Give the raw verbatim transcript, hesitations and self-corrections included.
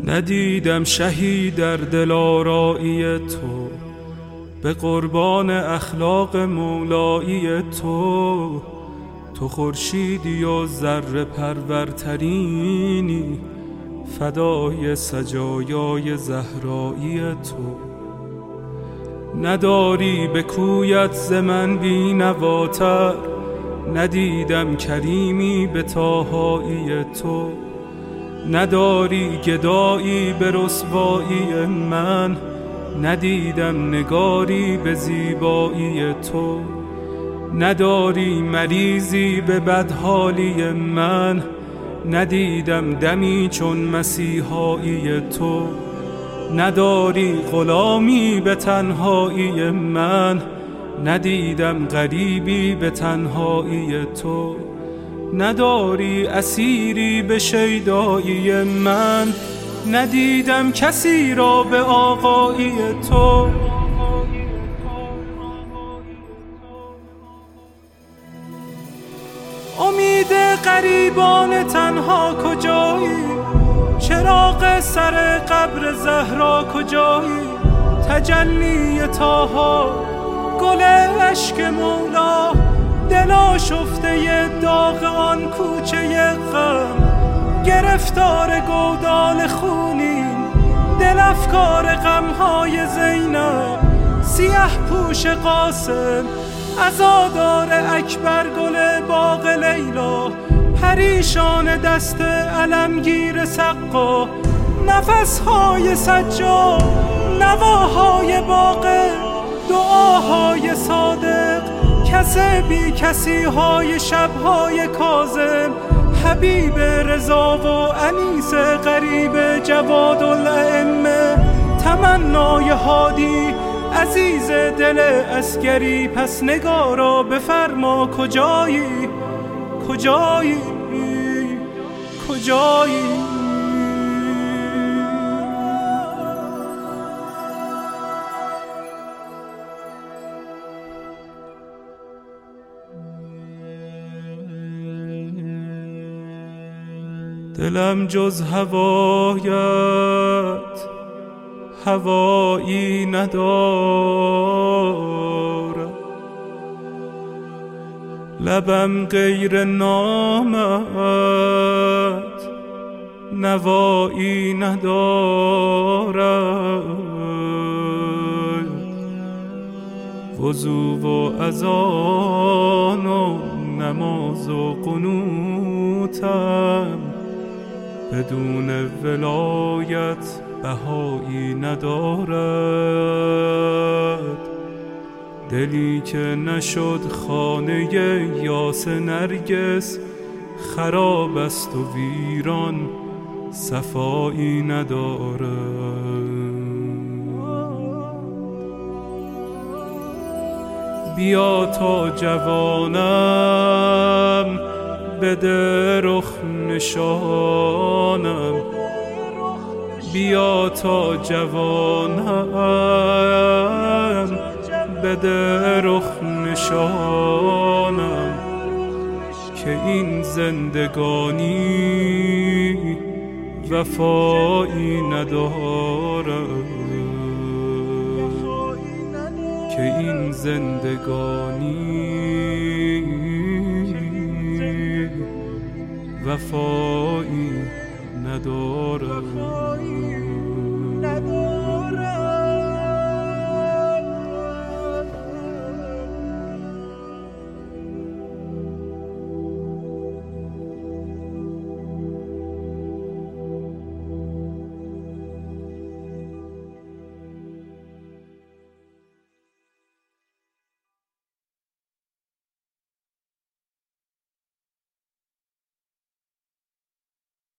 ندیدم شهی در دلارایی تو، به قربان اخلاق مولایی تو. تو خورشیدی و ذره پرورترینی، فدای سجایای زهرایی تو. نداری به کویت ز من بی نواتر، ندیدم کریمی به طاهایی تو. نداری گدایی به رسوایی من، ندیدم نگاری به زیبایی تو. نداری مریضی به بدحالی من، ندیدم دمی چون مسیحایی تو. نداری غلامی به تنهایی من، ندیدم غریبی به تنهایی تو. نداری اسیری به شیدایی من، ندیدم کسی را به آقایی تو. امید غریبان تنها کجایی؟ چراغ سر قبر زهرا کجایی؟ تجلی طاها، گل عشق مولا، دل آشفته داغ آن کوچه غم. گرفتار گودال خونین، دل افکار غمهای زینب. سیه پوش قاسم، عزادار اکبر، گل باغ لیلا. پریشان دست علمگیر سقا، نفسهای سجاد، نواهای باغ، دعاهای صادق. کس بی کسی های شبهای کاظم، حبیب رضا و انیس غریب جواد الائمه. تمنای هادی عزیز دل عسکری، پس نگارا بفرما کجایی؟ کجایی؟ کجایی؟ دلم جز هوایت هوایی ندارد، لبم غیر نامت نوایی ندارد. وضو و اذان و نماز و قنوتم، بدون ولایت بهایی ندارد. دلی که نشد خانه یاس نرگس، خراب است و ویران صفایی ندارد. بیا تا جوانم بده رخ نشانم، بیا تا جوانم بده رخ نشانم. که این زندگانی وفایی ندارد، که این زندگانی وفایی